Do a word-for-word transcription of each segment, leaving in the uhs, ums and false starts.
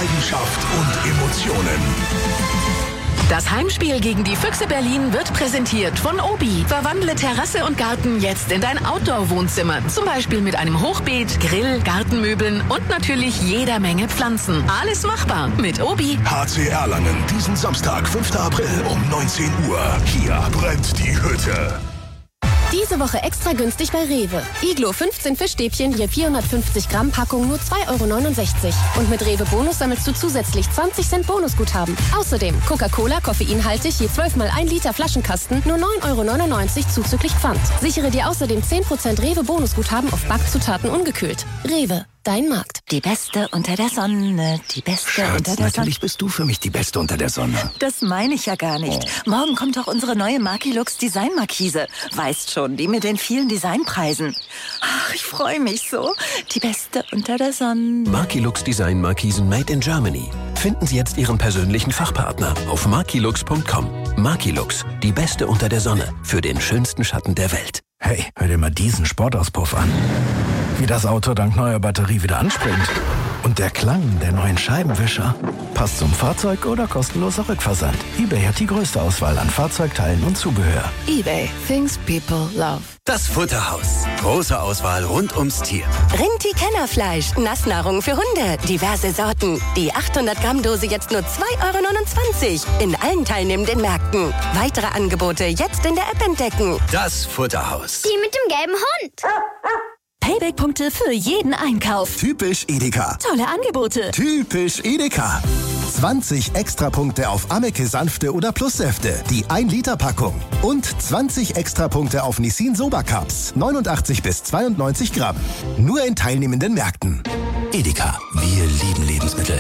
Leidenschaft und Emotionen. Das Heimspiel gegen die Füchse Berlin wird präsentiert von Obi. Verwandle Terrasse und Garten jetzt in dein Outdoor-Wohnzimmer. Zum Beispiel mit einem Hochbeet, Grill, Gartenmöbeln und natürlich jeder Menge Pflanzen. Alles machbar mit Obi. H C Erlangen, diesen Samstag, fünften April um neunzehn Uhr. Hier brennt die Hütte. Diese Woche extra günstig bei Rewe. Iglo fünfzehn Fischstäbchen je vierhundertfünfzig Gramm Packung nur zwei Euro neunundsechzig. Und mit Rewe Bonus sammelst du zusätzlich zwanzig Cent Bonusguthaben. Außerdem Coca-Cola koffeinhaltig je zwölf mal ein Liter Flaschenkasten nur neun Euro neunundneunzig zuzüglich Pfand. Sichere dir außerdem zehn Prozent Rewe Bonusguthaben auf Backzutaten ungekühlt. Rewe. Dein Markt. Die Beste unter der Sonne, die Beste Schatz, unter der Sonne. natürlich bist du für mich die Beste unter der Sonne. Das meine ich ja gar nicht. Oh. Morgen kommt doch unsere neue Markilux Designmarkise. Weißt schon, die mit den vielen Designpreisen. Ach, ich freue mich so. Die Beste unter der Sonne. Markilux Designmarkisen made in Germany. Finden Sie jetzt Ihren persönlichen Fachpartner auf markilux punkt com. Markilux, die Beste unter der Sonne. Für den schönsten Schatten der Welt. Hey, hör dir mal diesen Sportauspuff an. Wie das Auto dank neuer Batterie wieder anspringt. Und der Klang der neuen Scheibenwischer. Passt zum Fahrzeug oder kostenloser Rückversand. eBay hat die größte Auswahl an Fahrzeugteilen und Zubehör. eBay. Things people love. Das Futterhaus. Große Auswahl rund ums Tier. Rinti-Kennerfleisch. Nassnahrung für Hunde. Diverse Sorten. Die achthundert Gramm Dose jetzt nur zwei Euro neunundzwanzig. In allen teilnehmenden Märkten. Weitere Angebote jetzt in der App entdecken. Das Futterhaus. Die mit dem gelben Hund. Payback-Punkte für jeden Einkauf. Typisch Edeka. Tolle Angebote. Typisch Edeka. zwanzig Extrapunkte auf Ameke Sanfte oder Plussäfte, die ein Liter Packung. Und zwanzig Extrapunkte auf Nissin Soba Cups, neunundachtzig bis zweiundneunzig Gramm. Nur in teilnehmenden Märkten. Edeka, wir lieben Lebensmittel.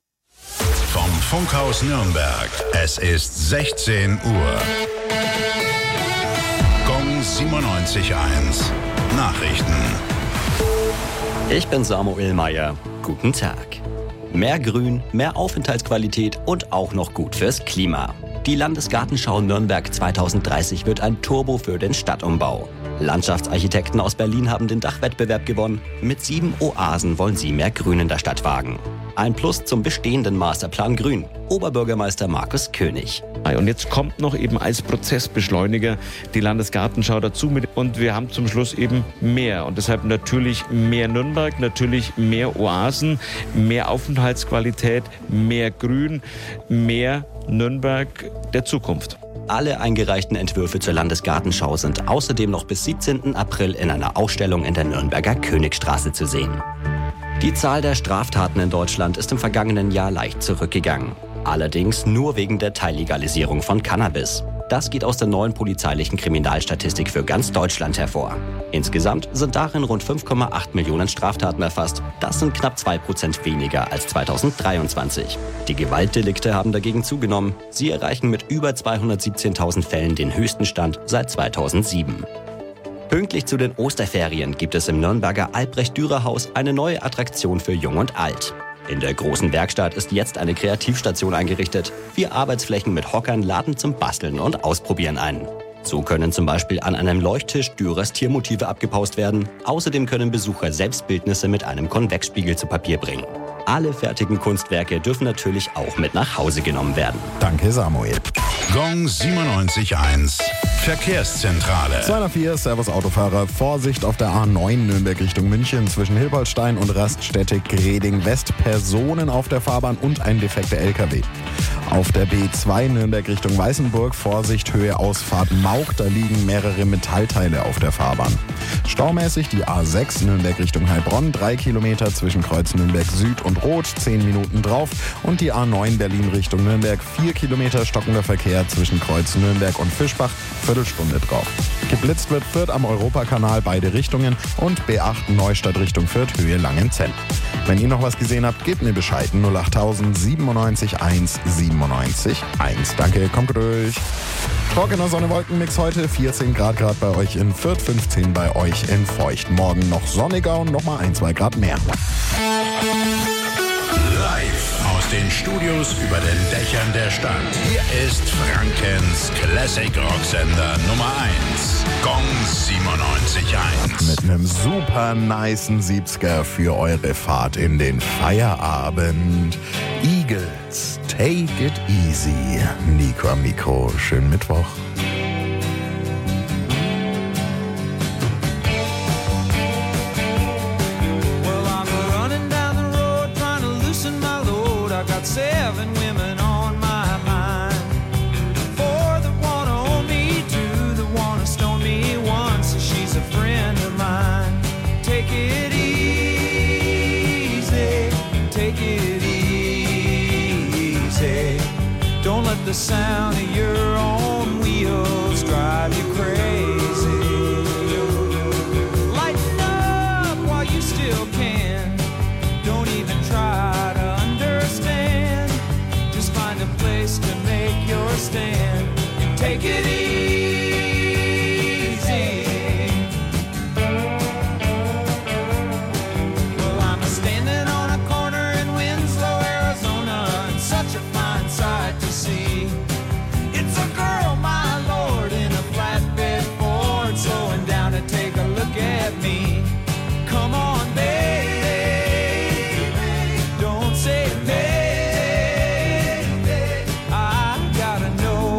Vom Funkhaus Nürnberg. Es ist sechzehn Uhr. Gong siebenundneunzig Komma eins. Nachrichten. Ich bin Samuel Meyer. Guten Tag. Mehr Grün, mehr Aufenthaltsqualität und auch noch gut fürs Klima. Die Landesgartenschau Nürnberg zweitausenddreißig wird ein Turbo für den Stadtumbau. Landschaftsarchitekten aus Berlin haben den Dachwettbewerb gewonnen. Mit sieben Oasen wollen sie mehr Grün in der Stadt wagen. Ein Plus zum bestehenden Masterplan Grün. Oberbürgermeister Markus König. Und jetzt kommt noch eben als Prozessbeschleuniger die Landesgartenschau dazu mit. Und wir haben zum Schluss eben mehr. Und deshalb natürlich mehr Nürnberg, natürlich mehr Oasen, mehr Aufenthaltsqualität, mehr Grün, mehr Nürnberg der Zukunft. Alle eingereichten Entwürfe zur Landesgartenschau sind außerdem noch bis siebzehnten April in einer Ausstellung in der Nürnberger Königstraße zu sehen. Die Zahl der Straftaten in Deutschland ist im vergangenen Jahr leicht zurückgegangen. Allerdings nur wegen der Teillegalisierung von Cannabis. Das geht aus der neuen polizeilichen Kriminalstatistik für ganz Deutschland hervor. Insgesamt sind darin rund fünf Komma acht Millionen Straftaten erfasst. Das sind knapp zwei Prozent weniger als zweitausenddreiundzwanzig. Die Gewaltdelikte haben dagegen zugenommen. Sie erreichen mit über zweihundertsiebzehntausend Fällen den höchsten Stand seit zweitausendsieben. Pünktlich zu den Osterferien gibt es im Nürnberger Albrecht-Dürer-Haus eine neue Attraktion für Jung und Alt. In der großen Werkstatt ist jetzt eine Kreativstation eingerichtet. Vier Arbeitsflächen mit Hockern laden zum Basteln und Ausprobieren ein. So können zum Beispiel an einem Leuchttisch Dürers Tiermotive abgepaust werden. Außerdem können Besucher Selbstbildnisse mit einem Konvexspiegel zu Papier bringen. Alle fertigen Kunstwerke dürfen natürlich auch mit nach Hause genommen werden. Danke, Samuel. Gong siebenundneunzig Komma eins. Verkehrszentrale. zweihundertvier, Servus Autofahrer. Vorsicht auf der A neun Nürnberg Richtung München zwischen Hilpoltstein und Raststätte Greding West. Personen auf der Fahrbahn und ein defekter L K W. Auf der B zwei Nürnberg Richtung Weißenburg. Vorsicht Höhe Ausfahrt Maug. Da liegen mehrere Metallteile auf der Fahrbahn. Staumäßig die A sechs Nürnberg Richtung Heilbronn. Drei Kilometer zwischen Kreuz Nürnberg Süd und Rot. Zehn Minuten drauf. Und die A neun Berlin Richtung Nürnberg. Vier Kilometer stockender Verkehr zwischen Kreuz Nürnberg und Fischbach. Viertelstunde drauf. Geblitzt wird Fürth am Europakanal beide Richtungen und B acht Neustadt Richtung Fürth Höhe Langenzenn. Wenn ihr noch was gesehen habt, gebt mir Bescheid. null acht null siebenundneunzig eins siebenundneunzig eins. Danke, kommt durch. Trockener Sonne-Wolken-Mix heute. vierzehn Grad Grad bei euch in Fürth, fünfzehn bei euch in Feucht. Morgen noch sonniger und nochmal ein, zwei Grad mehr. Live aus den Studios über den Dächern der Stadt. Hier ist Frankens Classic Rocksender Nummer eins. Gong siebenundneunzig Komma eins. Mit einem super nicen Siebziger für eure Fahrt in den Feierabend. Eagles, Take It Easy. Nico am Mikro, schönen Mittwoch. Well, I'm running down the road trying to loosen my load. I got seven women on my mind. Four that wanna own me, two that wanna stone me, one says she's a friend of mine. Take it easy, take it easy. Don't let the sound of your own wheels drive you crazy. Lighten up while you still can. Don't even try to understand. Just find a place to make your stand. Take it easy. Well, I'm standing on a corner in Winslow, Arizona, and such a fine sight to see. It's a girl, my lord, in a flatbed Ford, slowing down to take a look at me. Come on, baby, don't say baby. I gotta know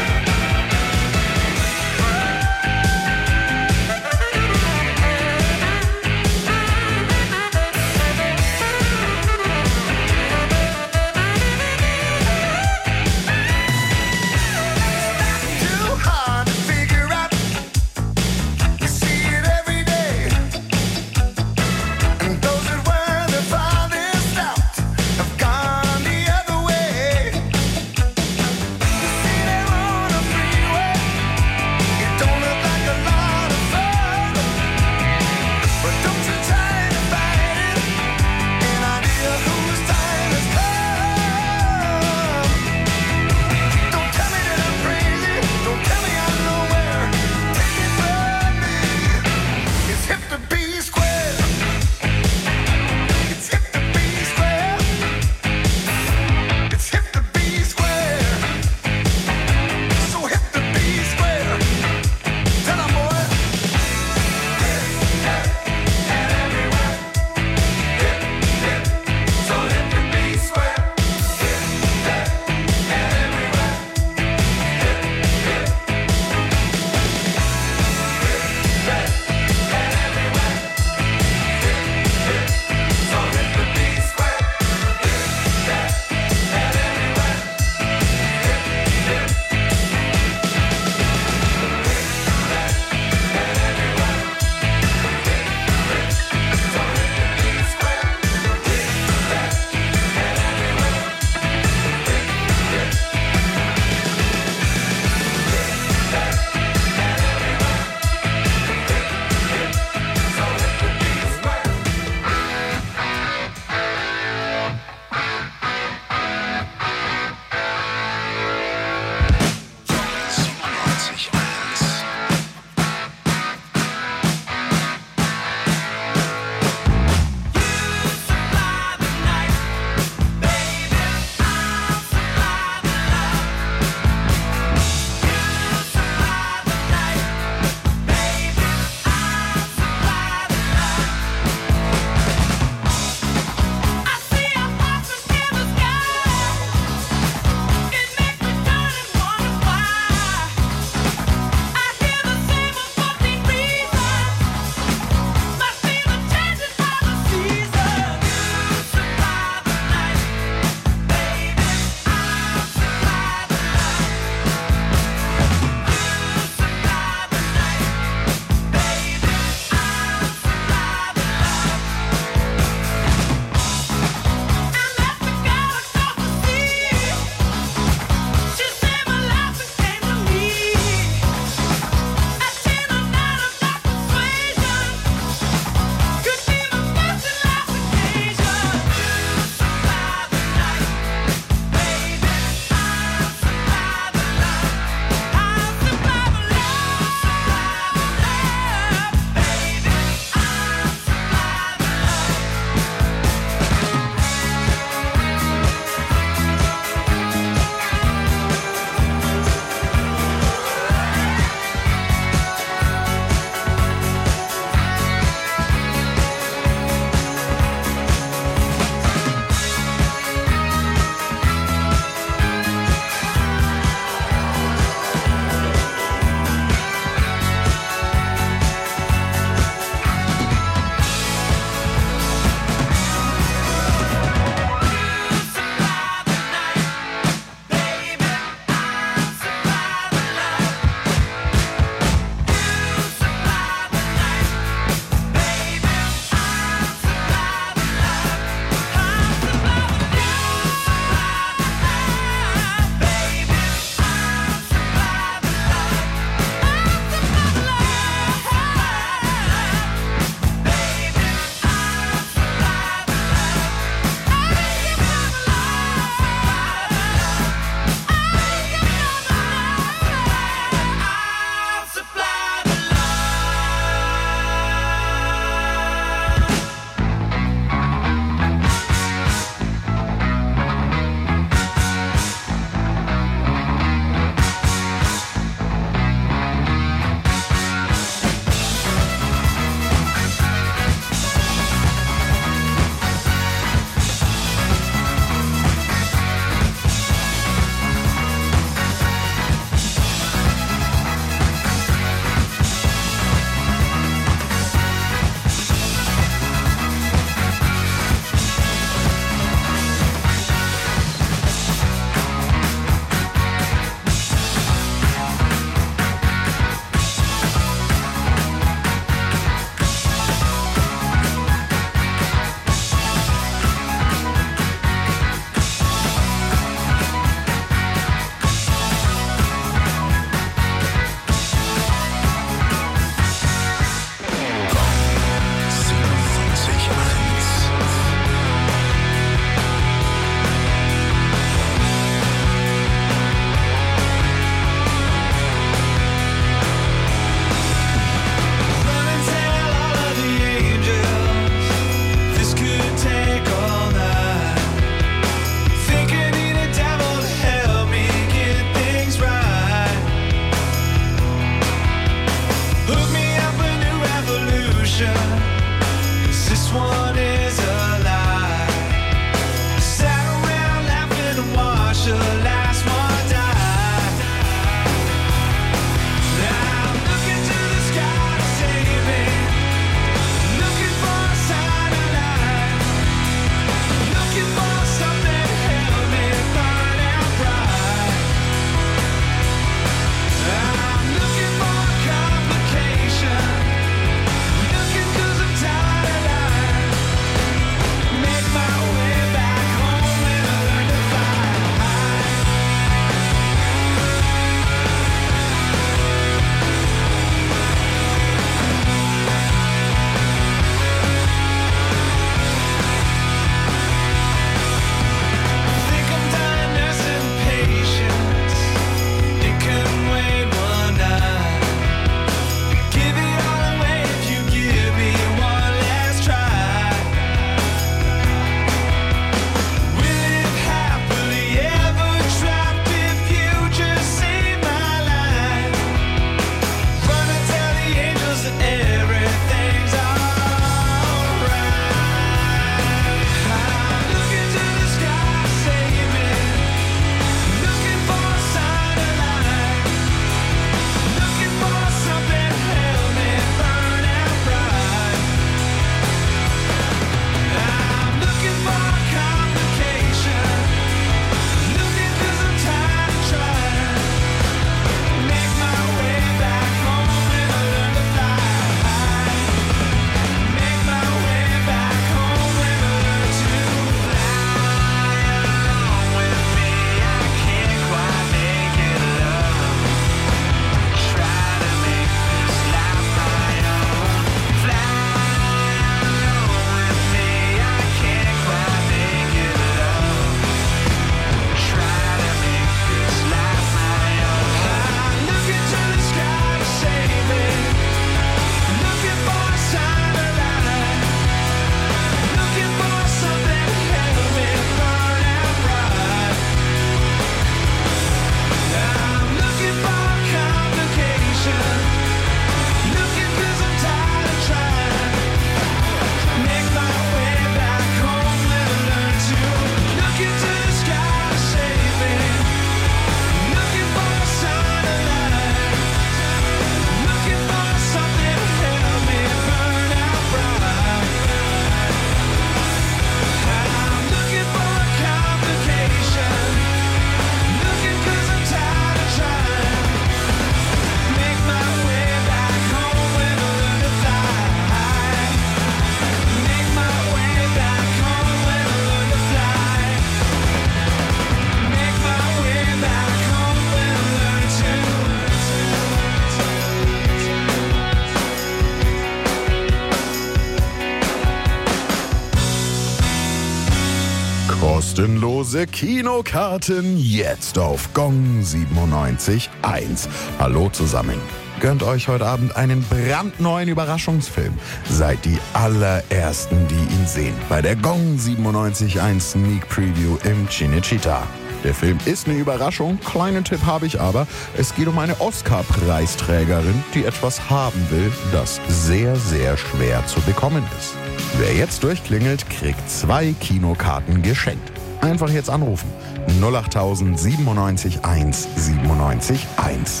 Kostenlose Kinokarten jetzt auf Gong siebenundneunzig Komma eins. Hallo zusammen. Gönnt euch heute Abend einen brandneuen Überraschungsfilm. Seid die allerersten, die ihn sehen. Bei der Gong siebenundneunzig Komma eins Sneak Preview im Cinecittà. Der Film ist eine Überraschung. Kleinen Tipp habe ich aber. Es geht um eine Oscar-Preisträgerin, die etwas haben will, das sehr, sehr schwer zu bekommen ist. Wer jetzt durchklingelt, kriegt zwei Kinokarten geschenkt. Einfach jetzt anrufen. null acht siebenundneunzig eins siebenundneunzig eins.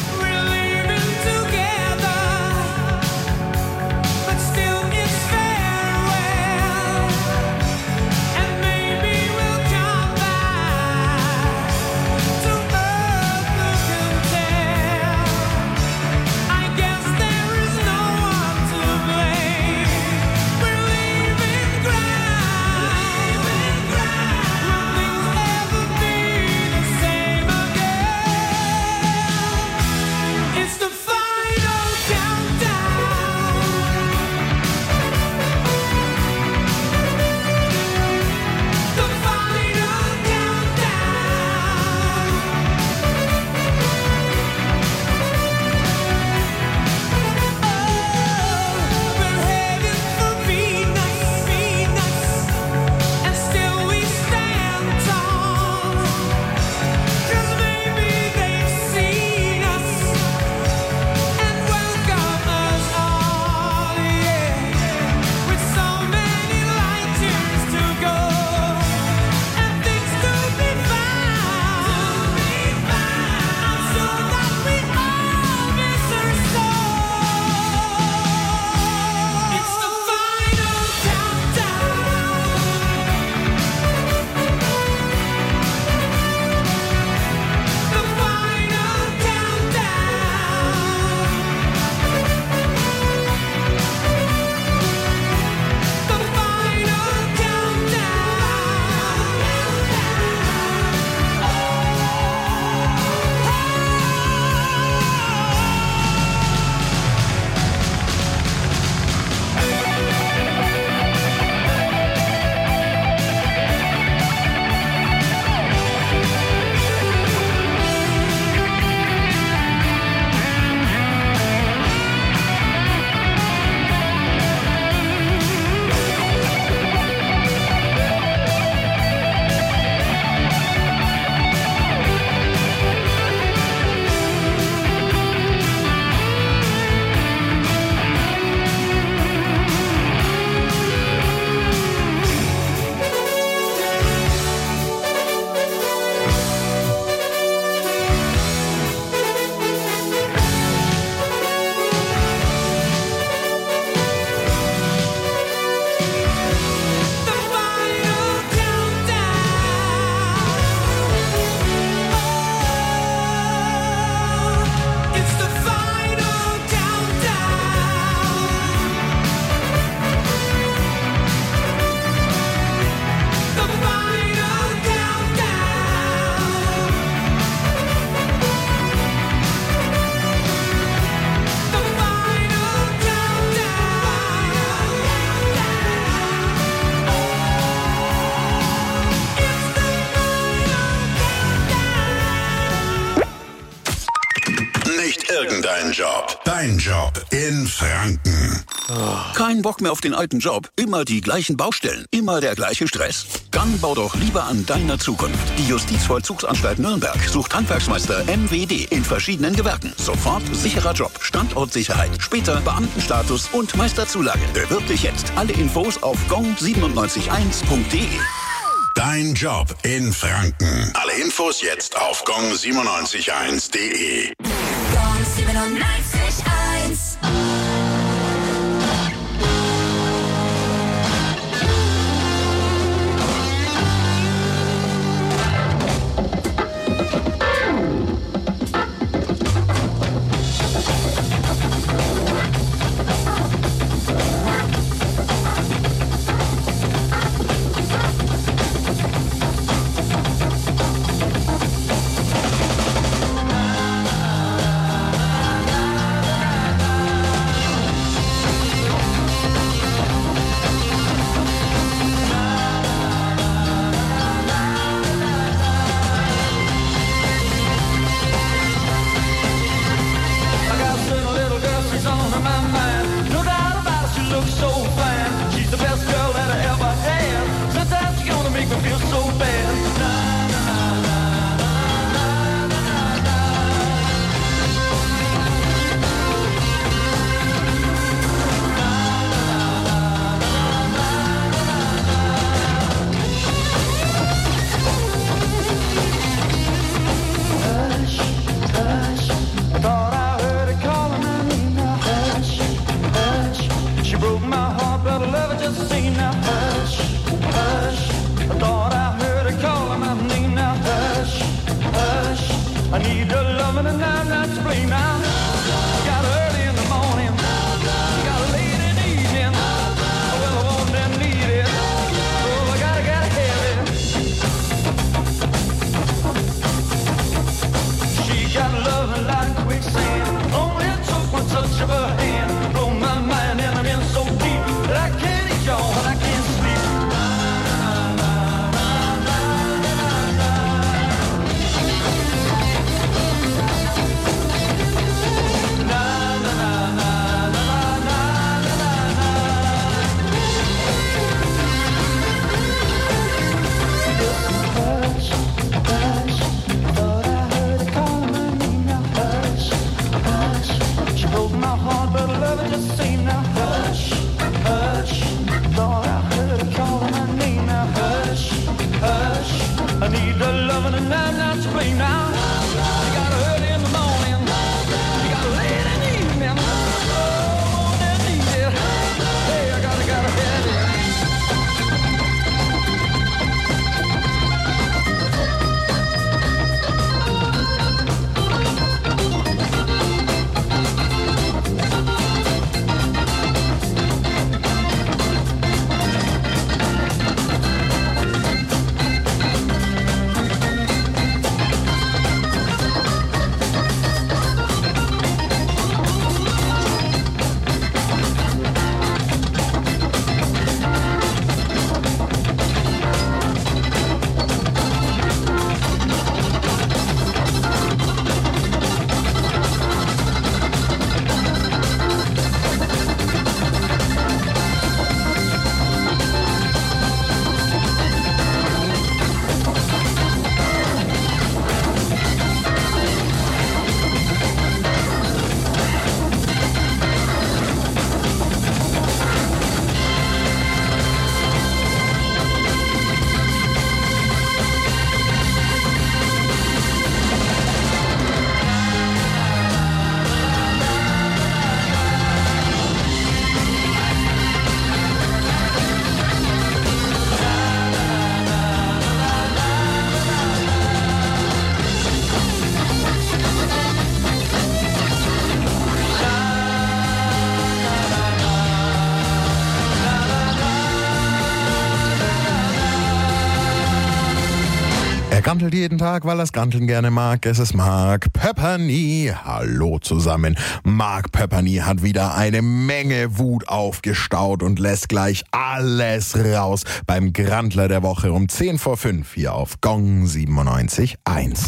Irgendein Job. Dein Job in Franken. Kein Bock mehr auf den alten Job? Immer die gleichen Baustellen. Immer der gleiche Stress. Dann bau doch lieber an deiner Zukunft. Die Justizvollzugsanstalt Nürnberg sucht Handwerksmeister M W D in verschiedenen Gewerken. Sofort sicherer Job, Standortsicherheit, später Beamtenstatus und Meisterzulage. Bewirb dich jetzt. Alle Infos auf gong siebenundneunzig eins punkt de. Dein Job in Franken. Alle Infos jetzt auf gong siebenundneunzig eins punkt de. Gong siebenundneunzig eins. I need your loving and I'm not to blame now. You got early in the morning, you got late in the evening. Well, I want and need it, oh, I gotta, gotta have it. She got loving like quicksand, only took one touch of her hand. Blow my mind and I'm in so deep that I can't eat y'all and I can't sleep. But love it just seemed now hush, hush. Thought I heard her calling my name now hush, hush. I need the loving and I'm not to blame now. You got early in the morning, you got late in the evening. Oh, I need it. Hey, I gotta, gotta have it. Er grantelt jeden Tag, weil er das Granteln gerne mag. Es ist Mark Pepperny. Hallo zusammen. Mark Pepperny hat wieder eine Menge Wut aufgestaut und lässt gleich alles raus beim Grantler der Woche um zehn vor fünf hier auf Gong siebenundneunzig Komma eins.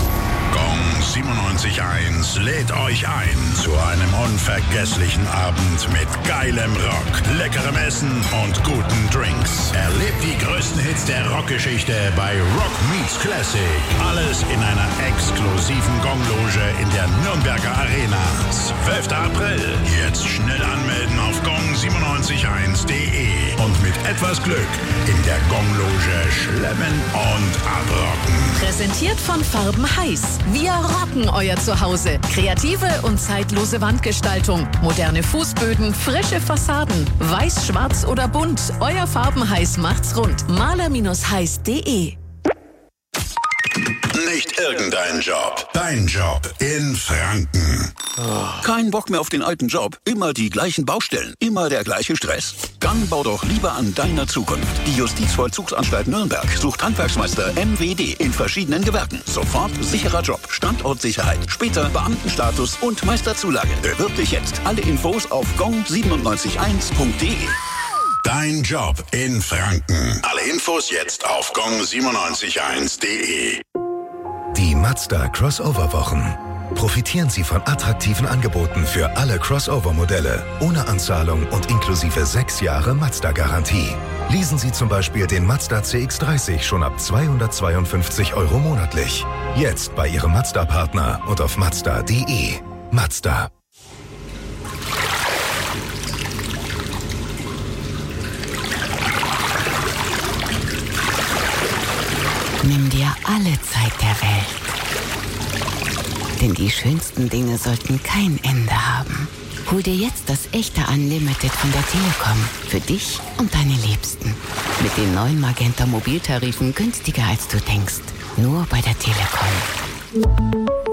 Gong siebenundneunzig Komma eins lädt euch ein zu einem unvergesslichen Abend mit geilem Rock, leckerem Essen und guten Drinks. Erlebt die größten Hits der Rockgeschichte bei Rock Meets Classic. Alles in einer exklusiven Gong-Loge in der Nürnberger Arena. zwölfter April. Jetzt schnell anmelden auf gong siebenundneunzig Komma eins punkt de und mit etwas Glück in der Gong-Loge schlemmen und abrocken. Präsentiert von Farben Heiß. Wir rocken euer Zuhause. Kreative und zeitlose Wandgestaltung. Moderne Fußböden, frische Fassaden. Weiß, schwarz oder bunt. Euer Farben Heiß macht's rund. maler Bindestrich heiß punkt de. Nicht irgendein Job. Dein Job in Franken. Kein Bock mehr auf den alten Job? Immer die gleichen Baustellen? Immer der gleiche Stress? Dann bau doch lieber an deiner Zukunft. Die Justizvollzugsanstalt Nürnberg sucht Handwerksmeister M W D in verschiedenen Gewerken. Sofort sicherer Job, Standortsicherheit, später Beamtenstatus und Meisterzulage. Bewirb dich jetzt. Alle Infos auf gong siebenundneunzig Komma eins punkt de. Dein Job in Franken. Alle Infos jetzt auf gong siebenundneunzig Komma eins punkt de. Die Mazda Crossover-Wochen. Profitieren Sie von attraktiven Angeboten für alle Crossover-Modelle, ohne Anzahlung und inklusive sechs Jahre Mazda-Garantie. Leasen Sie zum Beispiel den Mazda C X dreißig schon ab zweihundertzweiundfünfzig Euro monatlich. Jetzt bei Ihrem Mazda-Partner und auf mazda punkt de. Mazda. Nimm dir alle Zeit der Welt. Denn die schönsten Dinge sollten kein Ende haben. Hol dir jetzt das echte Unlimited von der Telekom. Für dich und deine Liebsten. Mit den neuen Magenta Mobiltarifen günstiger als du denkst. Nur bei der Telekom.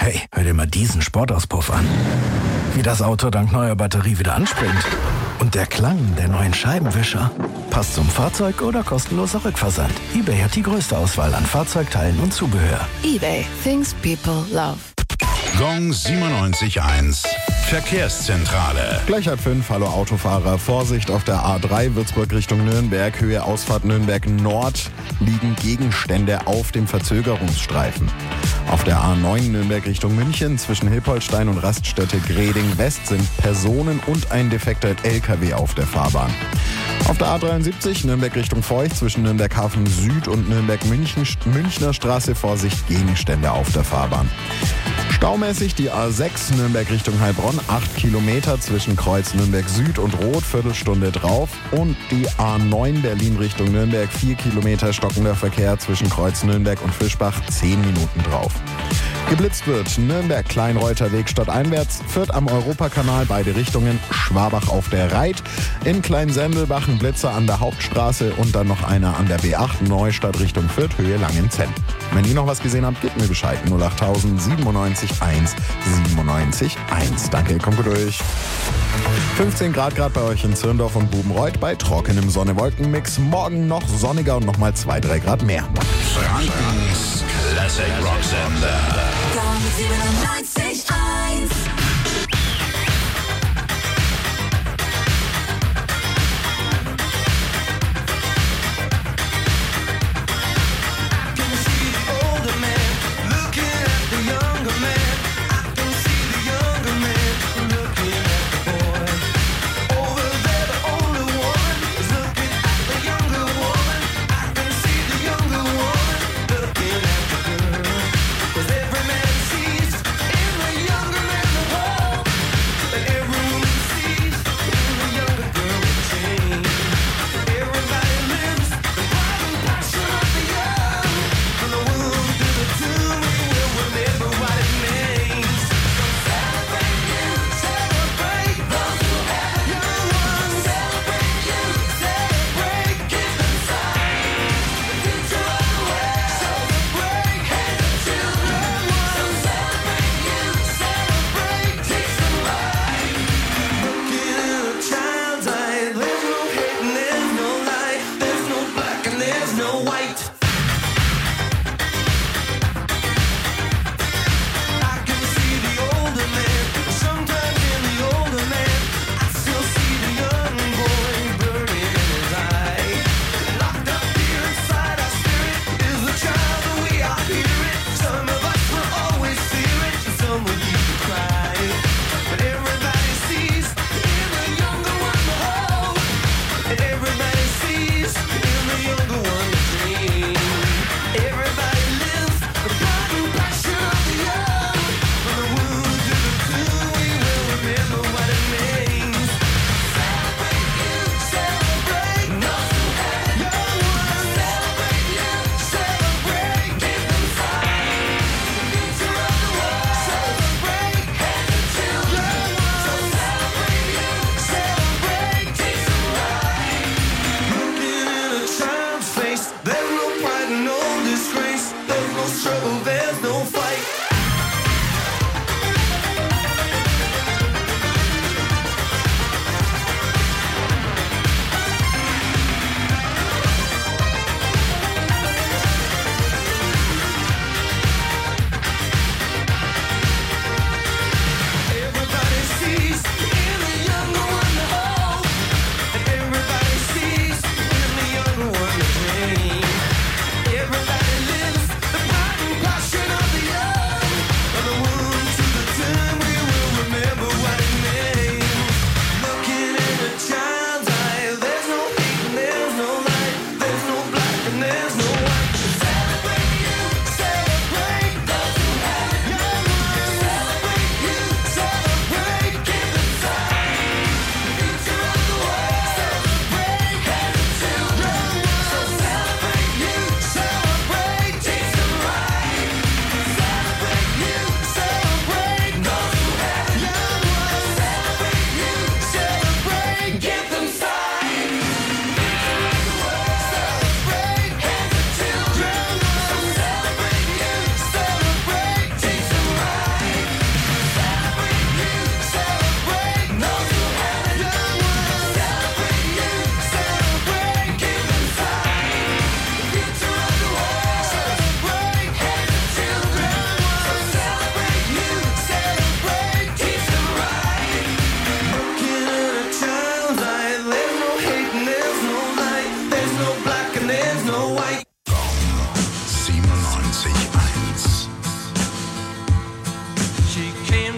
Hey, hör dir mal diesen Sportauspuff an. Wie das Auto dank neuer Batterie wieder anspringt. Und der Klang der neuen Scheibenwischer. Passt zum Fahrzeug oder kostenloser Rückversand. eBay hat die größte Auswahl an Fahrzeugteilen und Zubehör. eBay. Things people love. Gong siebenundneunzig Komma eins. Verkehrszentrale. Gleich halb fünf, hallo Autofahrer. Vorsicht auf der A drei Würzburg Richtung Nürnberg. Höhe Ausfahrt Nürnberg Nord liegen Gegenstände auf dem Verzögerungsstreifen. Auf der A neun Nürnberg Richtung München zwischen Hilpoltstein und Raststätte Greding West sind Personen und ein defekter L K W auf der Fahrbahn. Auf der A dreiundsiebzig Nürnberg Richtung Feucht zwischen Nürnberg Hafen Süd und Nürnberg München, Münchner Straße Vorsicht Gegenstände auf der Fahrbahn. Staumäßig die A sechs Nürnberg Richtung Heilbronn, acht Kilometer zwischen Kreuz Nürnberg Süd und Rot, Viertelstunde drauf. Und die A neun Berlin Richtung Nürnberg, vier Kilometer stockender Verkehr zwischen Kreuz Nürnberg und Fischbach, zehn Minuten drauf. Geblitzt wird Nürnberg Kleinreuther Weg stadteinwärts, Fürth am Europakanal, beide Richtungen, Schwabach auf der Reit, in Kleinsendelbach ein Blitzer an der Hauptstraße und dann noch einer an der B acht Neustadt Richtung Fürth, Höhe Langenzenn. Wenn ihr noch was gesehen habt, gebt mir Bescheid. null acht siebenundneunzig eins siebenundneunzig eins. Danke, kommt gut durch. fünfzehn Grad gerade bei euch in Zirndorf und Bubenreuth bei trockenem Sonne-Wolken-Mix. Morgen noch sonniger und nochmal zwei, drei Grad mehr. Frankens Classic Rock Sender. Gong siebenundneunzig Komma eins. Every man sees in the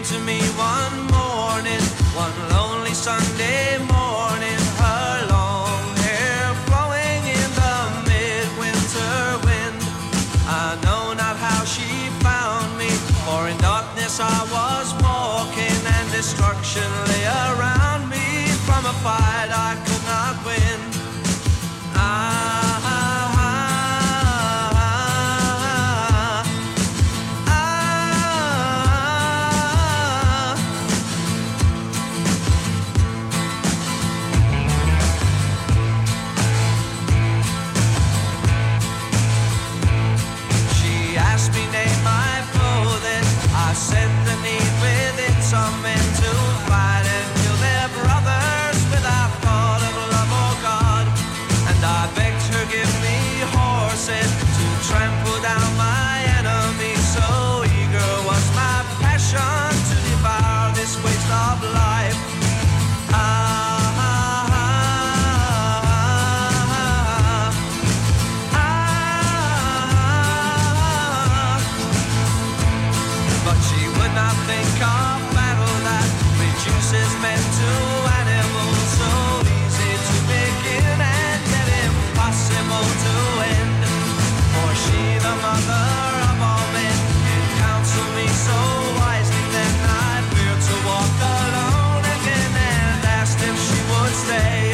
to me one morning, one lonely Sunday morning, her long hair flowing in the midwinter wind. I know not how she found me, for in darkness I was walking, and destruction lay around me from a fight I could not win. I some men to fight and kill their brothers without thought of love or God. And I begged her give me horses to trample down my enemies. So eager was my passion to devour this waste of life. Ah, I think of battle that reduces men to animals, so easy to begin and yet impossible to end. For she, the mother of all men, did counsel me so wisely, then I feared to walk alone again and asked if she would stay.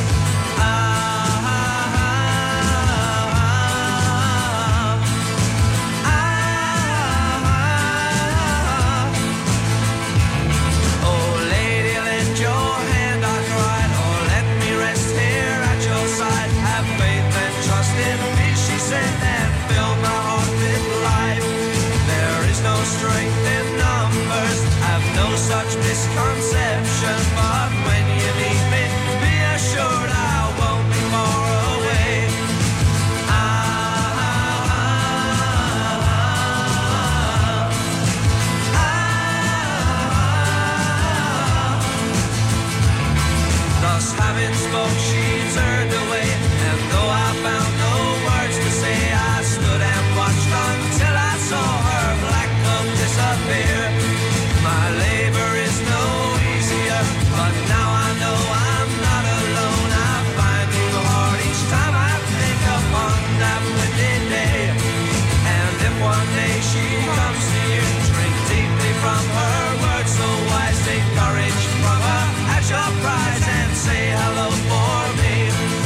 Strength in numbers, have no such misconception, but when you need me, be assured I won't be far away. Ah, ah, ah, ah. Thus having spoke, she turned away, and though I found no words to say, I stood and watched until I saw her black disappear. My labor is no easier, but now I know I'm not alone. I find new heart each time I think upon that windy day. And if one day she comes to you, drink deeply from her words so wise, take courage from her at your prize and say hello for me.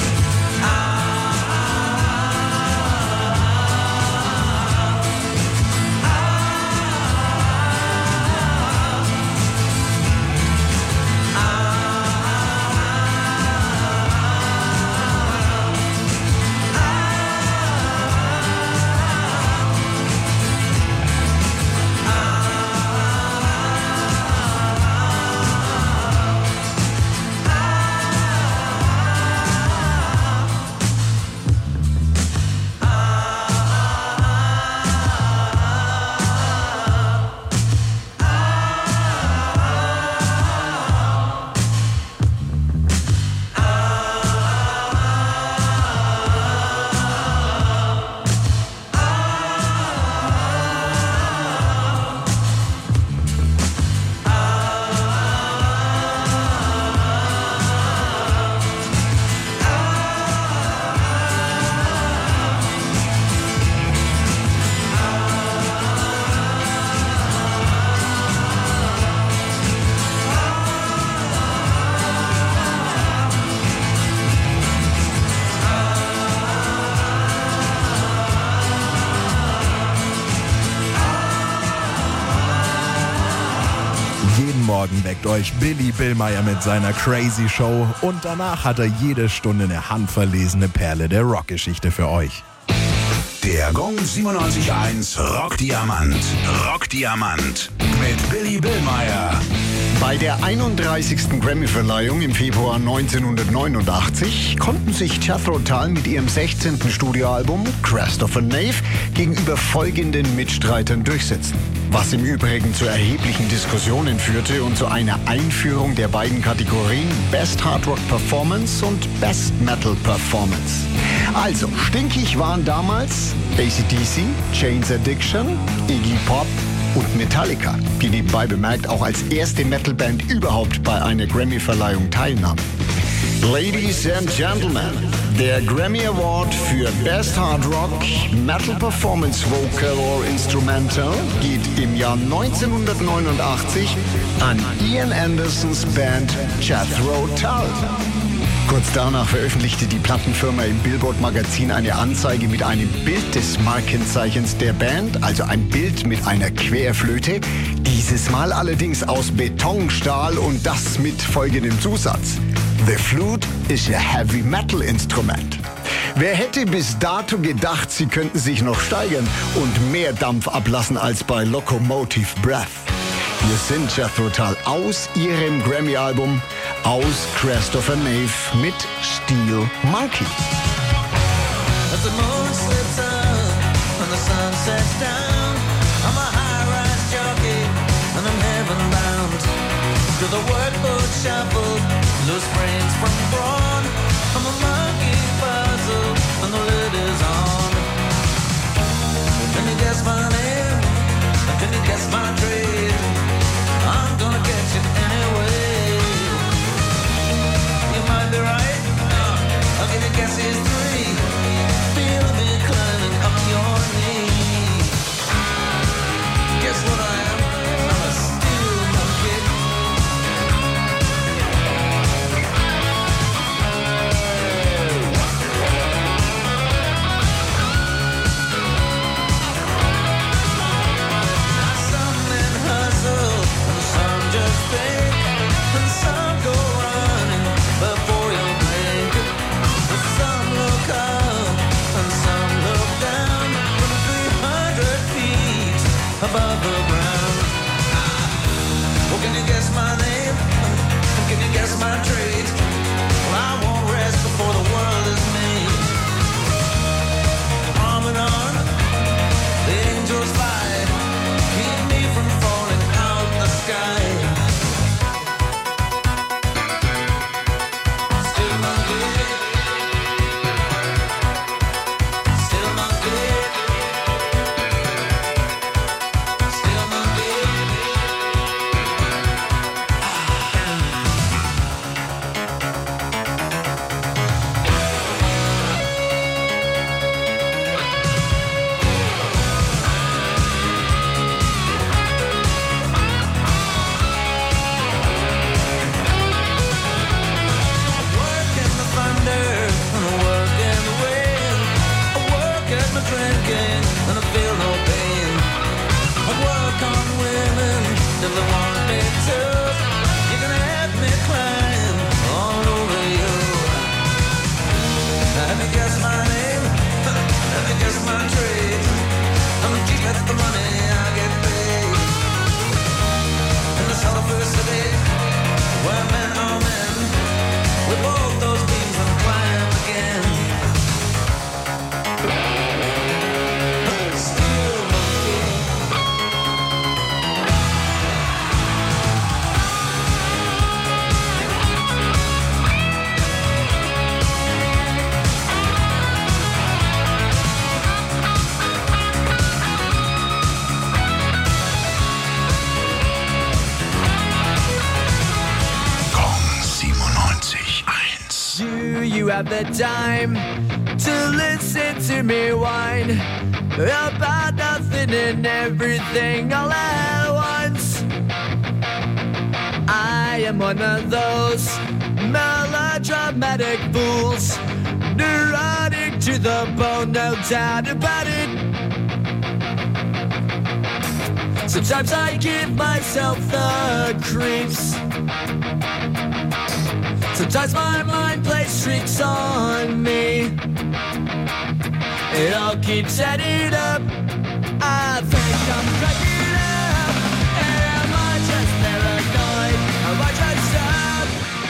Morgen weckt euch Billy Billmeyer mit seiner Crazy Show und danach hat er jede Stunde eine handverlesene Perle der Rockgeschichte für euch. Der Gong siebenundneunzig Komma eins Rockdiamant. Rockdiamant mit Billy Billmeyer. Bei der einunddreißigsten Grammy-Verleihung im Februar neunzehnhundertneunundachtzig konnten sich Jethro Tull mit ihrem sechzehnten Studioalbum Crest of a Knave gegenüber folgenden Mitstreitern durchsetzen. Was im Übrigen zu erheblichen Diskussionen führte und zu einer Einführung der beiden Kategorien Best Hard Rock Performance und Best Metal Performance. Also, stinkig waren damals A C D C, Jane's Addiction, Iggy Pop, und Metallica, die nebenbei bemerkt auch als erste Metalband überhaupt bei einer Grammy-Verleihung teilnahm. Ladies and Gentlemen, der Grammy Award für Best Hard Rock, Metal Performance Vocal or Instrumental geht im Jahr neunzehnhundertneunundachtzig an Ian Andersons Band Jethro Tull. Kurz danach veröffentlichte die Plattenfirma im Billboard-Magazin eine Anzeige mit einem Bild des Markenzeichens der Band, also ein Bild mit einer Querflöte, dieses Mal allerdings aus Betonstahl und das mit folgendem Zusatz: The flute is a heavy metal instrument. Wer hätte bis dato gedacht, sie könnten sich noch steigern und mehr Dampf ablassen als bei Locomotive Breath? Hier sind Jethro Tull aus ihrem Grammy-Album aus Crest of a Knave mit Steel Monkey. As the moon slips up and the sun sets down, I'm a high-rise jockey and I'm heaven-bound. To the workboat shuffle, loose brains from brawn. I'm a monkey puzzle and the lid is on. Can you guess my name? Can you guess my trade? I'm gonna catch it anyway. You might be right. Uh, I'll give you guesses three. Feel me climbing up your knee. Guess what I am? I'm a steel monkey. Now some men hustle and some just think, and some go running before you blink. But some look up and some look down from three hundred feet above the ground. Well, can you guess my name? Can you guess my trade? Well, I won't rest before the world is made. Arm in arm, the angels fly, keep me from falling out the sky. Still monkey, still monkey, still monkey. Work in the thunder and I work in the wind. I work at my drinking and I feel no pain. I work on women if they want me to. You can have me climb all over you. Have you guessed my name? Have you guessed my trade? I'm a cheap at the money I get paid. In this Hollywood city, where men are men, we both those beams and climb again. Steel monkey. Gong siebenundneunzig eins. Do you have the time to listen to me whine about nothing and everything all at once? I am one of those melodramatic fools, neurotic to the bone, no doubt about it. Sometimes I give myself the creeps. Sometimes my mind plays tricks on me. It all keeps adding up. I think I'm cracking up. Am I just paranoid? Am I just up?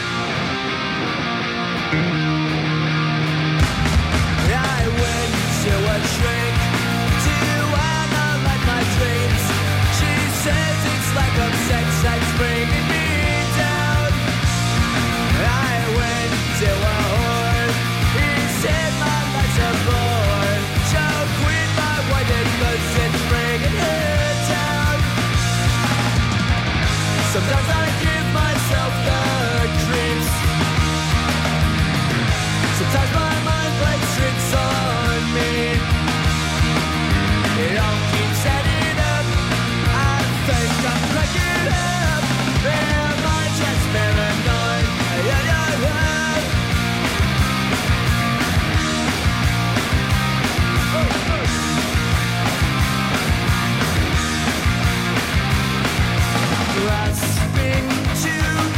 I went to a shrink to analyze my dreams. She says it's like a sex that's bringing me down. I went to a whore. He said my life's a bore. So quit my wife because it's bringing her down. Sometimes I give myself the creeps. Sometimes my mind plays tricks on me. It all keeps adding up. I think I'm cracking up. Am I just paranoid? Yeah, yeah, yeah. Oh, oh. Grasping to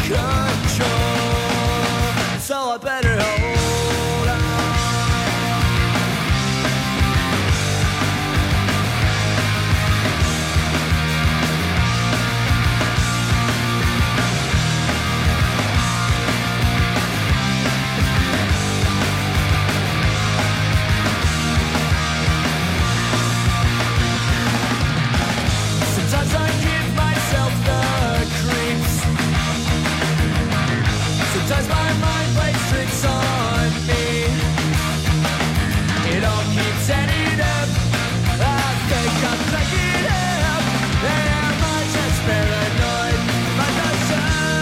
control, so I better hold on. Sometimes I give myself the creeps. Sometimes my mind plays tricks on me. It all keeps adding up. I think I'm cracking up. Am I just paranoid? Am I just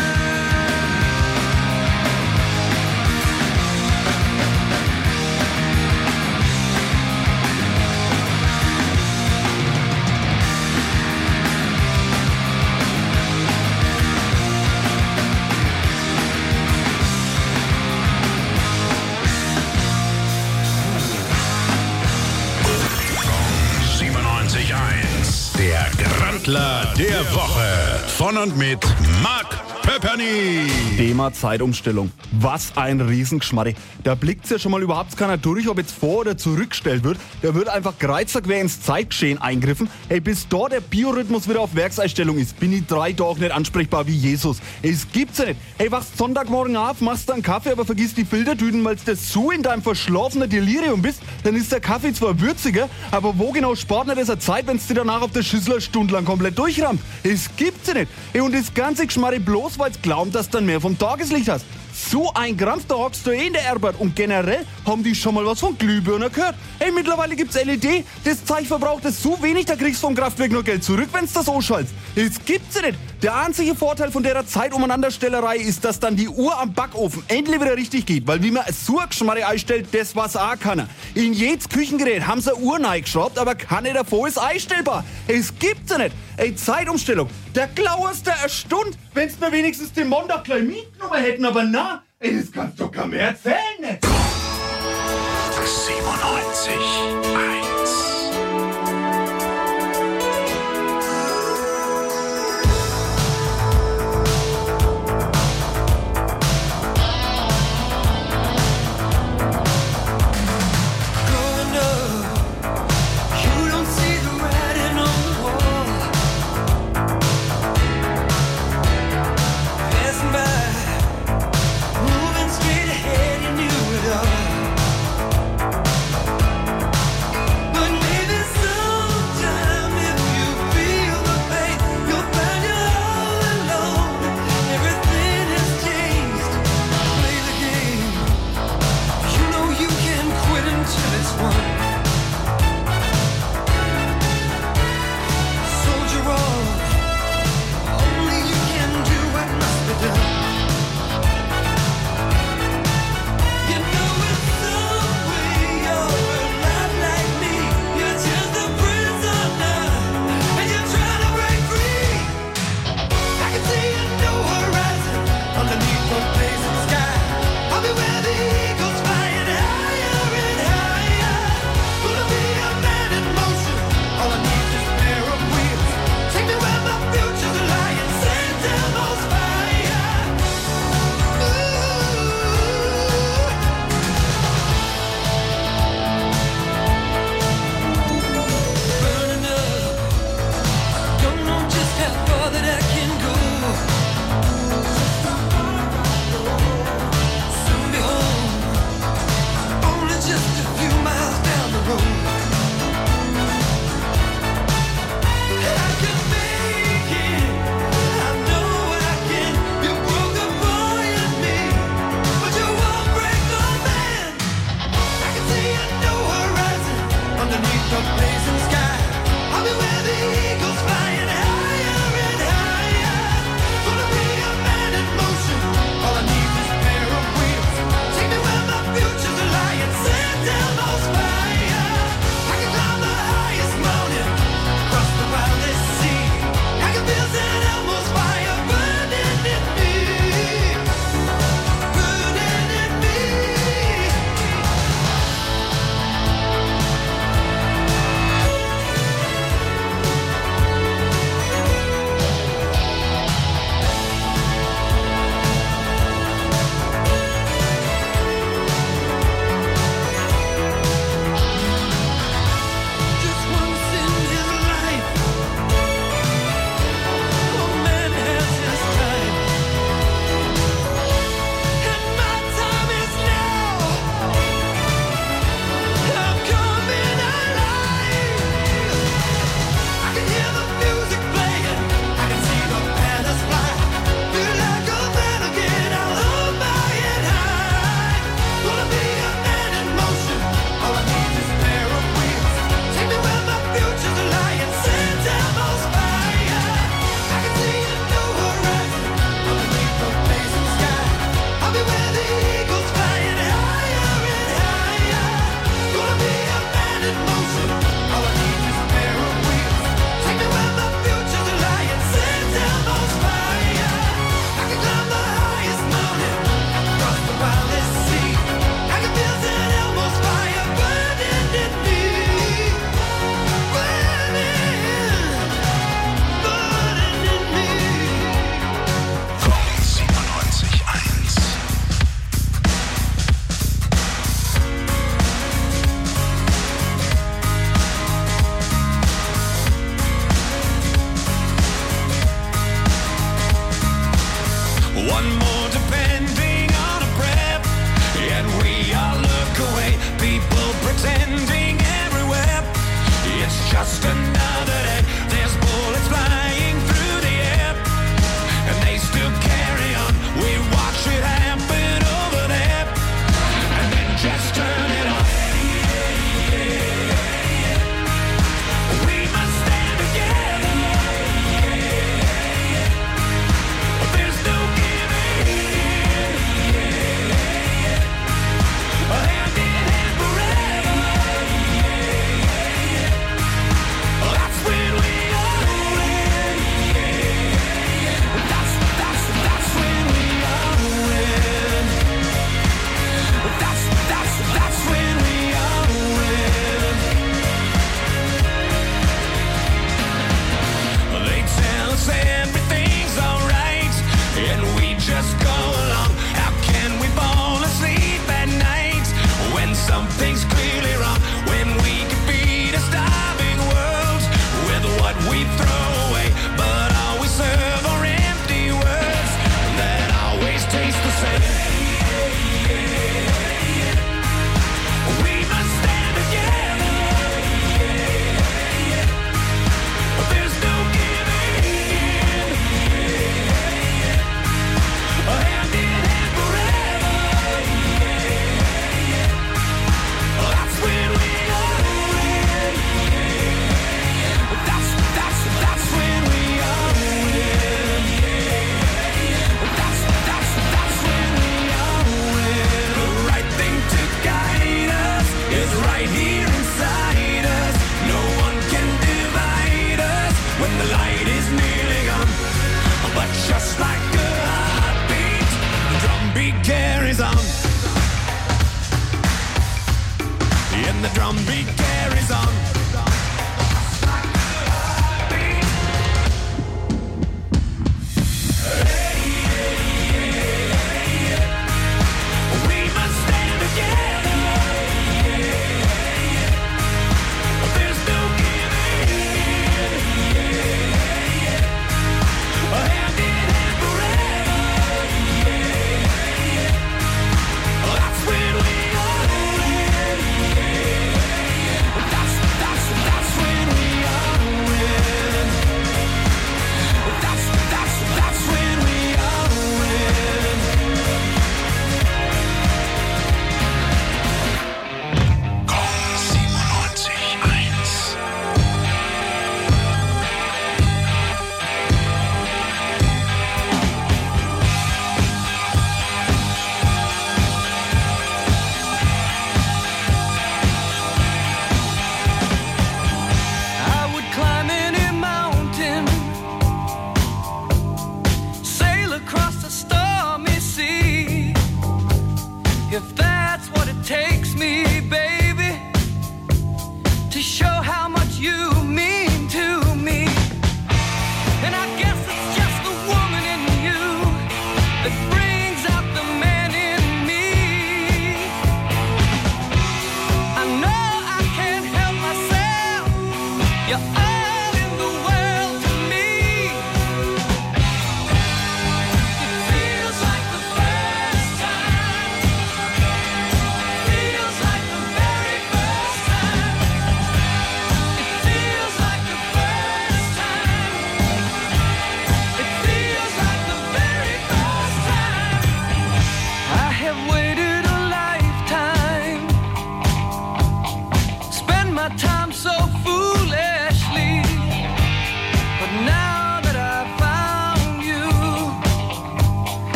siebenundneunzig eins. Der Grandler der Woche. Von und mit Mark Pepperny. Thema Zeitumstellung. Was ein Riesengeschmarre. Da blickt's ja schon mal überhaupt keiner durch, ob jetzt vor- oder zurückgestellt wird. Da wird einfach kreuzerquer ins Zeitgeschehen eingriffen. Hey, bis da der Biorhythmus wieder auf Werkseinstellung ist, bin ich drei Tage nicht ansprechbar wie Jesus. Hey, es gibt's ja nicht. Hey, wachst Sonntagmorgen auf, machst dann Kaffee, aber vergisst die Filtertüten, weil du so in deinem verschlafenen Delirium bist, dann ist der Kaffee zwar würziger, aber wo genau spart nicht das eine Zeit, wenn's dir danach auf der Schüssel eine Stunde lang komplett durchrammt? Es gibt's ja nicht. Hey, und das ganze Geschmarre bloß, weil's glauben, dass du dann mehr vom Tageslicht hast. So ein Krampf, da hockst du eh in der Erbert. Und generell haben die schon mal was von Glühbirnen gehört. Hey, mittlerweile gibt's L E D. Das Zeug verbraucht es so wenig, da kriegst du vom Kraftwerk nur Geld zurück, wenn's das anschaltst. Das gibt's ja nicht. Der einzige Vorteil von der Zeit-Umeinanderstellerei ist, dass dann die Uhr am Backofen endlich wieder richtig geht. Weil wie man so ein Geschmarre einstellt, das was auch kann. In jedes Küchengerät haben sie eine Uhr reingeschraubt, aber keine davon ist einstellbar. Es gibt's ja nicht. Ey, Zeitumstellung. Der klauerst du eine Stunde, wenn's mir wenigstens den Montag gleich mitgenommen hätten, aber na, ey, das kannst du doch gar mehr erzählen, nicht? siebenundneunzig eins. moving straight ahead, you knew it all.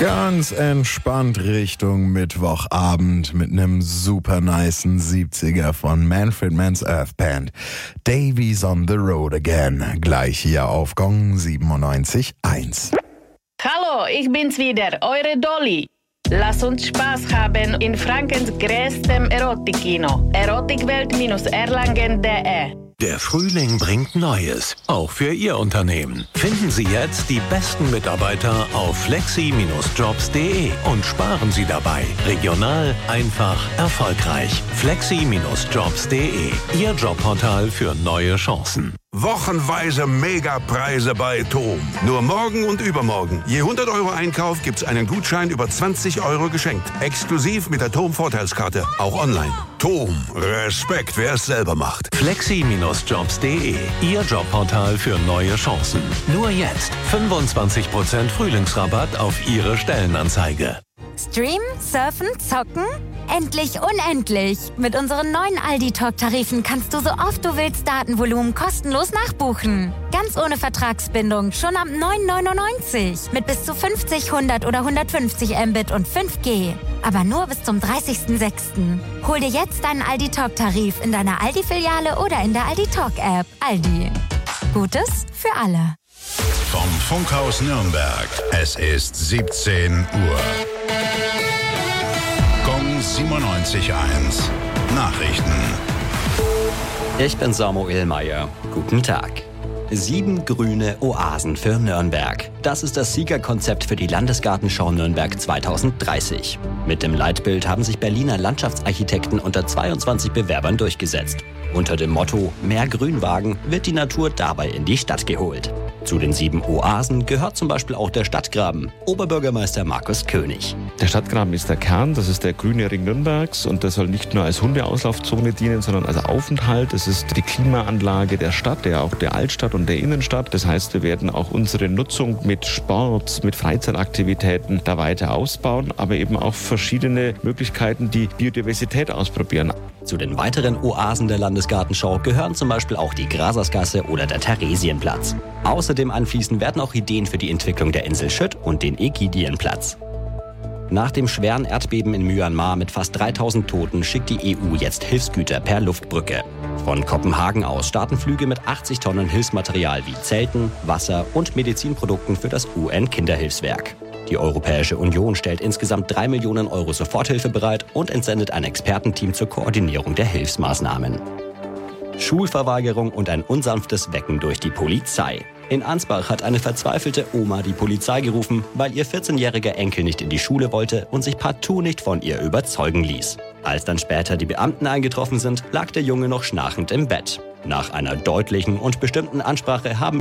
Ganz entspannt Richtung Mittwochabend mit einem super nicen siebziger von Manfred Mann's Earth Band. Davies on the Road Again. Gleich hier auf Gong siebenundneunzig Komma eins. Hallo, ich bin's wieder, eure Dolly. Lass uns Spaß haben in Frankens größtem Erotikkino. Erotikwelt-erlangen punkt de. Der Frühling bringt Neues, auch für Ihr Unternehmen. Finden Sie jetzt die besten Mitarbeiter auf flexi Jobs punkt de und sparen Sie dabei. Regional, einfach, erfolgreich. flexi Jobs punkt de, Ihr Jobportal für neue Chancen. Wochenweise Megapreise bei TOM. Nur morgen und übermorgen. Je hundert Euro Einkauf gibt's einen Gutschein über zwanzig Euro geschenkt. Exklusiv mit der TOM Vorteilskarte. Auch online. TOM. Respekt, wer es selber macht. flexi Jobs punkt de, Ihr Jobportal für neue Chancen. Nur jetzt fünfundzwanzig Prozent Frühlingsrabatt auf Ihre Stellenanzeige. Streamen, surfen, zocken? Endlich unendlich! Mit unseren neuen Aldi-Talk-Tarifen kannst du so oft du willst Datenvolumen kostenlos nachbuchen. Ganz ohne Vertragsbindung, schon ab neun neunundneunzig. Mit bis zu fünfzig, hundert oder hundertfünfzig Mbit und fünf G. Aber nur bis zum dreißigsten sechsten Hol dir jetzt deinen Aldi-Talk-Tarif in deiner Aldi-Filiale oder in der Aldi-Talk-App. Aldi. Gutes für alle. Vom Funkhaus Nürnberg. Es ist siebzehn Uhr. Gong siebenundneunzig Komma eins. Nachrichten. Ich bin Samuel Meyer. Guten Tag. Sieben grüne Oasen für Nürnberg. Das ist das Siegerkonzept für die Landesgartenschau Nürnberg zweitausenddreißig. Mit dem Leitbild haben sich Berliner Landschaftsarchitekten unter zweiundzwanzig Bewerbern durchgesetzt. Unter dem Motto Mehr Grünwagen wird die Natur dabei in die Stadt geholt. Zu den sieben Oasen gehört zum Beispiel auch der Stadtgraben. Oberbürgermeister Markus König. Der Stadtgraben ist der Kern, das ist der grüne Ring Nürnbergs und das soll nicht nur als Hundeauslaufzone dienen, sondern als Aufenthalt. Es ist die Klimaanlage der Stadt, der auch der Altstadt und der Innenstadt. Das heißt, wir werden auch unsere Nutzung mit Sport, mit Freizeitaktivitäten da weiter ausbauen, aber eben auch verschiedene Möglichkeiten, die Biodiversität ausprobieren. Zu den weiteren Oasen der Landesgartenschau gehören zum Beispiel auch die Grasersgasse oder der Theresienplatz. Außerdem anfließen werden auch Ideen für die Entwicklung der Insel Schütt und den Ägidienplatz. Nach dem schweren Erdbeben in Myanmar mit fast dreitausend Toten schickt die E U jetzt Hilfsgüter per Luftbrücke. Von Kopenhagen aus starten Flüge mit achtzig Tonnen Hilfsmaterial wie Zelten, Wasser und Medizinprodukten für das U N-Kinderhilfswerk. Die Europäische Union stellt insgesamt drei Millionen Euro Soforthilfe bereit und entsendet ein Expertenteam zur Koordinierung der Hilfsmaßnahmen. Schulverweigerung und ein unsanftes Wecken durch die Polizei. In Ansbach hat eine verzweifelte Oma die Polizei gerufen, weil ihr vierzehnjähriger Enkel nicht in die Schule wollte und sich partout nicht von ihr überzeugen ließ. Als dann später die Beamten eingetroffen sind, lag der Junge noch schnarchend im Bett. Nach einer deutlichen und bestimmten Ansprache haben